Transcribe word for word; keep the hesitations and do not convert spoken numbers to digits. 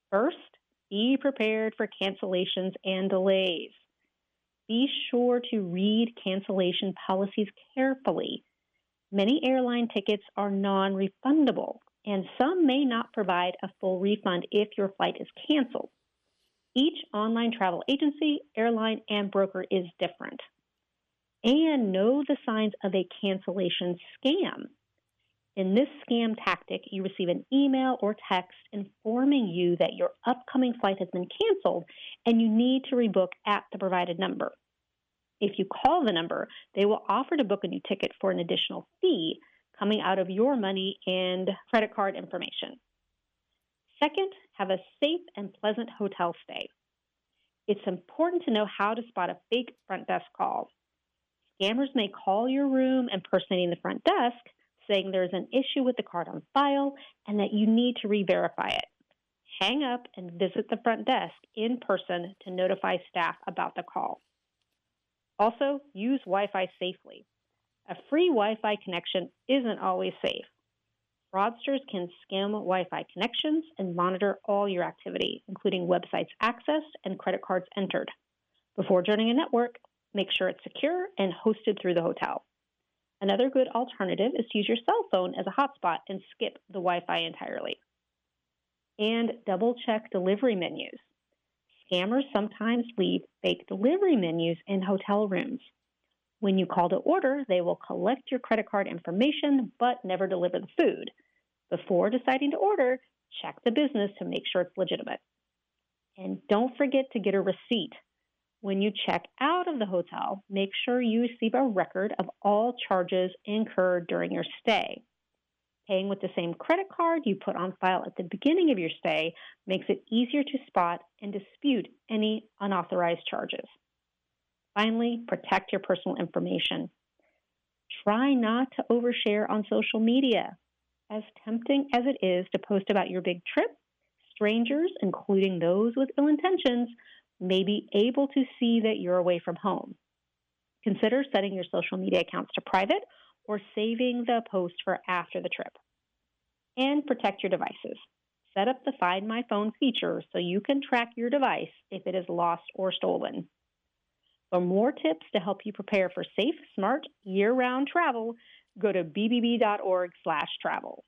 First, be prepared for cancellations and delays. Be sure to read cancellation policies carefully. Many airline tickets are non-refundable, and some may not provide a full refund if your flight is canceled. Each online travel agency, airline, and broker is different. And know the signs of a cancellation scam. In this scam tactic, you receive an email or text informing you that your upcoming flight has been canceled and you need to rebook at the provided number. If you call the number, they will offer to book a new ticket for an additional fee coming out of your money and credit card information. Second, have a safe and pleasant hotel stay. It's important to know how to spot a fake front desk call. Scammers may call your room impersonating the front desk, saying there's an issue with the card on file and that you need to re-verify it. Hang up and visit the front desk in person to notify staff about the call. Also, use Wi-Fi safely. A free Wi-Fi connection isn't always safe. Fraudsters can skim Wi-Fi connections and monitor all your activity, including websites accessed and credit cards entered. Before joining a network, make sure it's secure and hosted through the hotel. Another good alternative is to use your cell phone as a hotspot and skip the Wi-Fi entirely. And double-check delivery menus. Scammers sometimes leave fake delivery menus in hotel rooms. When you call to order, they will collect your credit card information but never deliver the food. Before deciding to order, check the business to make sure it's legitimate. And don't forget to get a receipt. When you check out of the hotel, make sure you receive a record of all charges incurred during your stay. Paying with the same credit card you put on file at the beginning of your stay makes it easier to spot and dispute any unauthorized charges. Finally, protect your personal information. Try not to overshare on social media. As tempting as it is to post about your big trip, strangers, including those with ill intentions, may be able to see that you're away from home. Consider setting your social media accounts to private or saving the post for after the trip. And protect your devices. Set up the Find My Phone feature so you can track your device if it is lost or stolen. For more tips to help you prepare for safe, smart, year-round travel, go to b b b dot org slash travel.